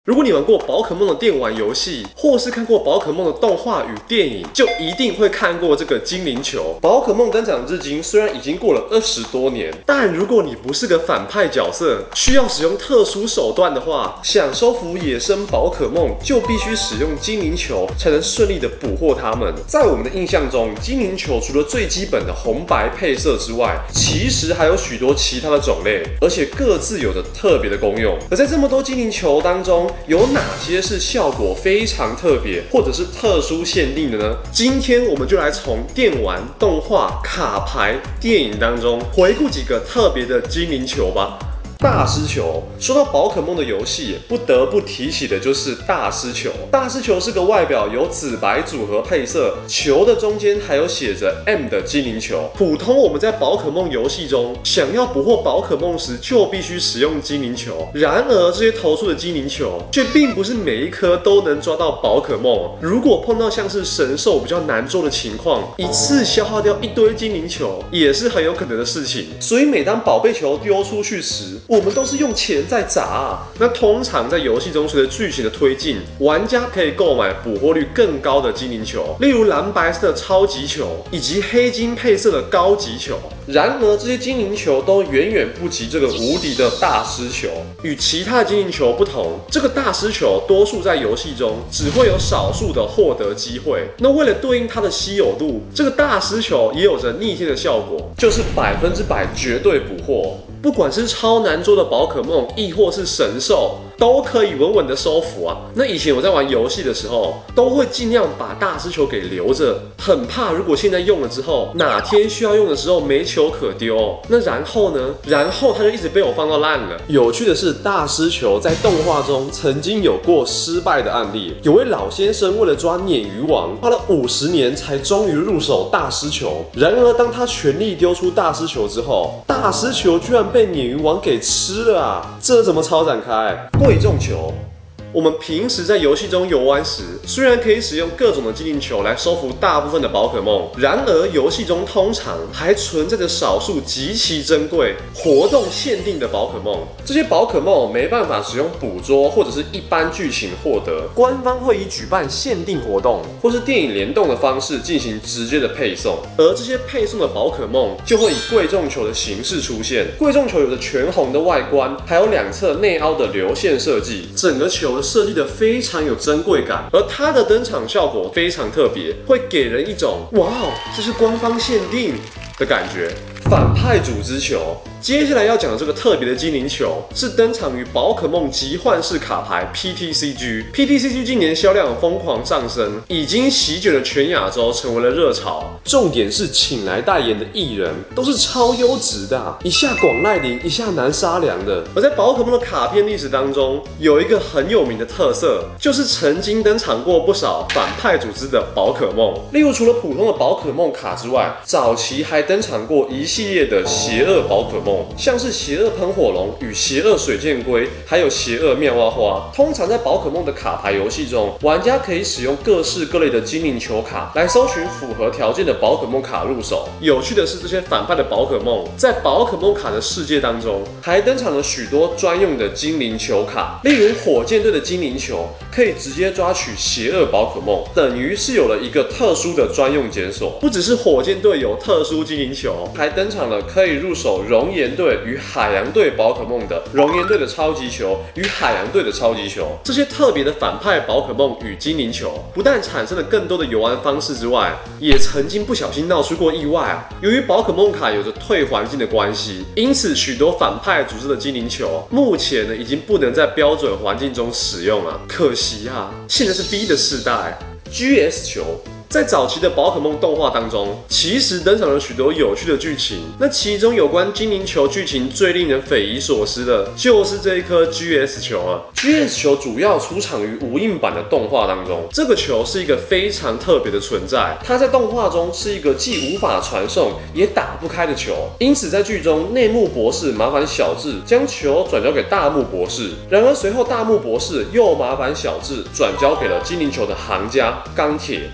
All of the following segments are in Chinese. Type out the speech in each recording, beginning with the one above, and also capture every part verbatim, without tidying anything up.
如果你玩过宝可梦的电玩游戏，或是看过宝可梦的动画与电影，就一定会看过这个精灵球。宝可梦登场至今，虽然已经过了二十多年，但如果你不是个反派角色，需要使用特殊手段的话，想收服野生宝可梦，就必须使用精灵球，才能顺利的捕获它们。在我们的印象中，精灵球除了最基本的红白配色之外，其实还有许多其他的种类，而且各自有着特别的功用。而在这么多精灵球当中，有哪些是效果非常特别，或者是特殊限定的呢？今天我们就来从电玩、动画、卡牌、电影当中回顾几个特别的精灵球吧。大师球，说到宝可梦的游戏，不得不提起的就是大师球。大师球是个外表由紫白组合配色，球的中间还有写着 M 的精灵球。普通我们在宝可梦游戏中，想要捕获宝可梦时，就必须使用精灵球。然而这些投出的精灵球，却并不是每一颗都能抓到宝可梦。如果碰到像是神兽比较难捉的情况，一次消耗掉一堆精灵球，也是很有可能的事情。所以每当宝贝球丢出去时，我们都是用钱在砸啊。那通常在游戏中，随着剧情的推进，玩家可以购买捕获率更高的精灵球，例如蓝白色的超级球以及黑金配色的高级球。然而这些精灵球都远远不及这个无敌的大师球。与其他的精灵球不同，这个大师球多数在游戏中只会有少数的获得机会。那为了对应它的稀有度，这个大师球也有着逆天的效果，就是百分之百绝对捕获。不管是超难捉的宝可梦，亦或是神兽，都可以稳稳的收服啊。那以前我在玩游戏的时候，都会尽量把大师球给留着，很怕如果现在用了之后，哪天需要用的时候没球可丢。那然后呢？然后它就一直被我放到烂了。有趣的是，大师球在动画中曾经有过失败的案例。有位老先生为了抓鲶鱼王，花了五十年才终于入手大师球。然而当他全力丢出大师球之后，大师球居然被鲶鱼王给吃了啊！这怎么超展开？贵重球。我们平时在游戏中游玩时，虽然可以使用各种的精灵球来收服大部分的宝可梦，然而游戏中通常还存在着少数极其珍贵、活动限定的宝可梦。这些宝可梦没办法使用捕捉或者是一般剧情获得，官方会以举办限定活动或是电影联动的方式进行直接的配送，而这些配送的宝可梦就会以贵重球的形式出现。贵重球有着全红的外观，还有两侧内凹的流线设计，整个球的设计的非常有珍贵感，而它的登场效果非常特别，会给人一种哇哦，这是官方限定的感觉。反派组织球，接下来要讲的这个特别的精灵球，是登场于宝可梦集幻式卡牌 P T C G。P T C G 今年销量疯狂上升，已经席卷了全亚洲，成为了热潮。重点是请来代言的艺人都是超优质的、啊，一下广濑铃，一下南沙良的。而在宝可梦的卡片历史当中，有一个很有名的特色，就是曾经登场过不少反派组织的宝可梦。例如，除了普通的宝可梦卡之外，早期还登场过一系列的邪恶宝可梦，像是邪恶喷火龙与邪恶水箭龟，还有邪恶妙蛙花。通常在宝可梦的卡牌游戏中，玩家可以使用各式各类的精灵球卡来搜寻符合条件的宝可梦卡入手。有趣的是，这些反派的宝可梦在宝可梦卡的世界当中，还登场了许多专用的精灵球卡，例如火箭队的精灵球可以直接抓取邪恶宝可梦，等于是有了一个特殊的专用检索。不只是火箭队有特殊精灵球，还登场了可以入手熔岩队与海洋队宝可梦的熔岩队的超级球与海洋队的超级球。这些特别的反派宝可梦与精灵球，不但产生了更多的游玩方式之外，也曾经不小心闹出过意外啊。由于宝可梦卡有着退环境的关系，因此许多反派组织的精灵球，目前呢已经不能在标准环境中使用了。可惜啊，现在是 B 的世代 ，G S 球。在早期的宝可梦动画当中，其实登场了许多有趣的剧情。那其中有关精灵球剧情最令人匪夷所思的，就是这一颗 G S 球啊。G S 球主要出场于无印版的动画当中，这个球是一个非常特别的存在。它在动画中是一个既无法传送也打不开的球，因此在剧中内木博士麻烦小智将球转交给大木博士，然而随后大木博士又麻烦小智转交给了精灵球的行家钢铁。想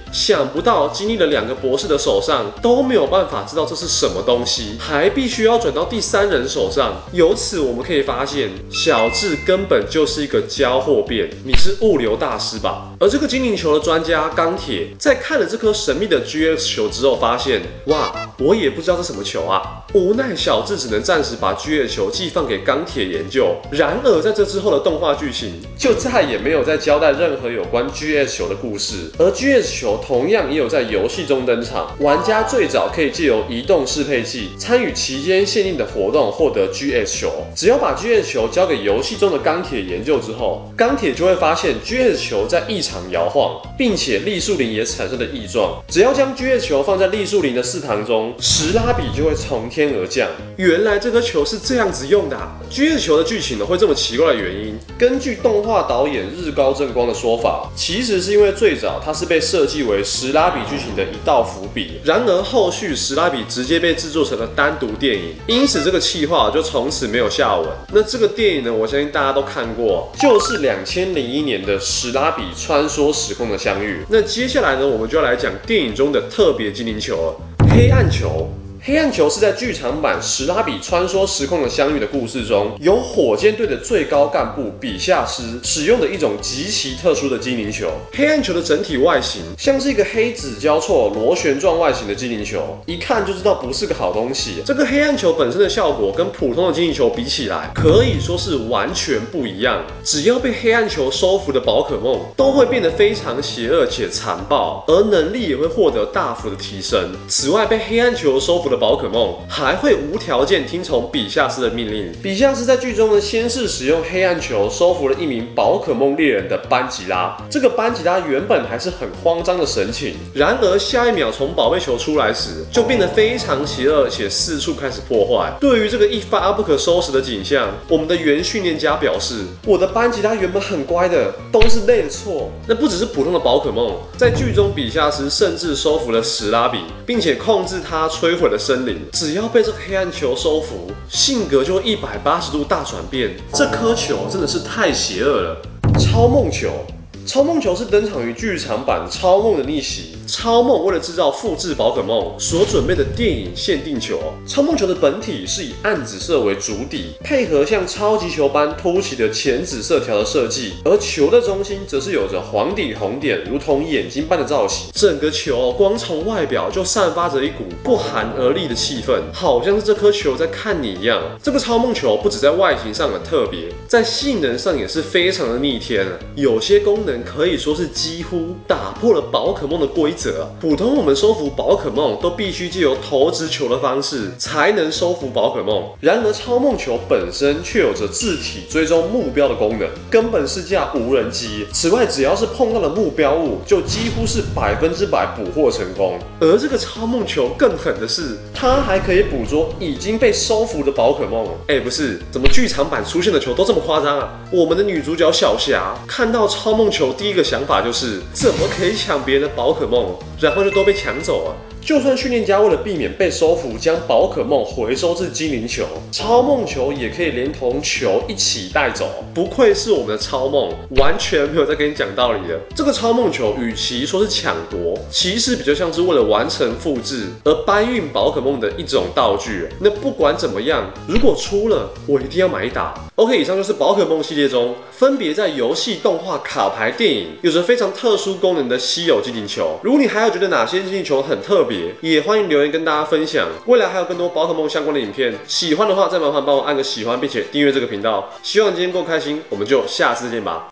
不到经历了两个博士的手上都没有办法知道这是什么东西，还必须要转到第三人手上。由此我们可以发现，小智根本就是一个交货变，你是物流大师吧？而这个精灵球的专家钢铁，在看了这颗神秘的 G X 球之后，发现哇，我也不知道这什么球啊。无奈小智只能暂时把 G X 球寄放给钢铁研究。然而在这之后的动画剧情，就再也没有再交代任何有关 G X 球的故事。而 G X 球同样也有在游戏中登场，玩家最早可以借由移动适配器参与期间限定的活动，获得 G X 球。只要把 G X 球交给游戏中的钢铁研究之后，钢铁就会发现 G X 球在异常摇晃，并且栗树林也产生了异状。只要将 G X 球放在栗树林的寺堂中，史拉比就会从天而降。原来这颗球是这样子用的啊。G X 球的剧情呢会这么奇怪的原因，根据动画导演日高正光的说法，其实是因为最早它是被设计为史拉比剧情的一道伏笔，然而后续史拉比直接被制作成了单独电影，因此这个企划就从此没有下文。那这个电影呢，我相信大家都看过，就是两千零一年的史拉比穿梭时空的相遇。那接下来呢，我们就要来讲电影中的特别精灵球了——黑暗球。黑暗球是在剧场版史拉比穿梭时空的相遇的故事中，由火箭队的最高干部比夏斯使用的一种极其特殊的精灵球。黑暗球的整体外形像是一个黑紫交错螺旋状外形的精灵球，一看就知道不是个好东西。这个黑暗球本身的效果跟普通的精灵球比起来，可以说是完全不一样。只要被黑暗球收服的宝可梦，都会变得非常邪恶且残暴，而能力也会获得大幅的提升。此外，被黑暗球收服的宝可梦还会无条件听从比夏斯的命令。比夏斯在剧中呢，先是使用黑暗球收服了一名宝可梦猎人的班吉拉。这个班吉拉原本还是很慌张的神情，然而下一秒从宝贝球出来时，就变得非常邪恶，且四处开始破坏。对于这个一发不可收拾的景象，我们的原训练家表示：“我的班吉拉原本很乖的，都是累的错。”那不只是普通的宝可梦，在剧中比夏斯甚至收服了史拉比，并且控制它摧毁了森林。只要被这个黑暗球收服，性格就会一百八十度大转变。这颗球真的是太邪恶了。超梦球。超梦球是登场于剧场版《超梦的逆袭》。超梦为了制造复制宝可梦所准备的电影限定球。超梦球的本体是以暗紫色为主底，配合像超级球般凸起的浅紫色条的设计，而球的中心则是有着黄底红点，如同眼睛般的造型。整个球光从外表就散发着一股不寒而栗的气氛，好像是这颗球在看你一样。这个超梦球不只在外形上很特别，在性能上也是非常的逆天，有些功能可以说是几乎打破了宝可梦的规则。普通我们收服宝可梦都必须借由投掷球的方式才能收服宝可梦，然而超梦球本身却有着自体追踪目标的功能，根本是架无人机。此外，只要是碰到了目标物，就几乎是百分之百捕获成功。而这个超梦球更狠的是，它还可以捕捉已经被收服的宝可梦。哎、欸，不是，怎么剧场版出现的球都这么夸张啊？我们的女主角小霞看到超梦球，第一个想法就是怎么可以抢别人的宝可梦，然后就都被抢走了。就算训练家为了避免被收服，将宝可梦回收至精灵球，超梦球也可以连同球一起带走。不愧是我们的超梦，完全没有在跟你讲道理的。这个超梦球与其说是抢夺，其实比较像是为了完成复制而搬运宝可梦的一种道具。那不管怎么样，如果出了，我一定要买一打。OK， 以上就是宝可梦系列中分别在游戏、动画、卡牌、电影有着非常特殊功能的稀有精灵球。如果你还有觉得哪些精灵球很特别，也欢迎留言跟大家分享。未来还有更多宝可梦相关的影片，喜欢的话再麻烦帮我按个喜欢，并且订阅这个频道。希望你今天够开心，我们就下次见吧。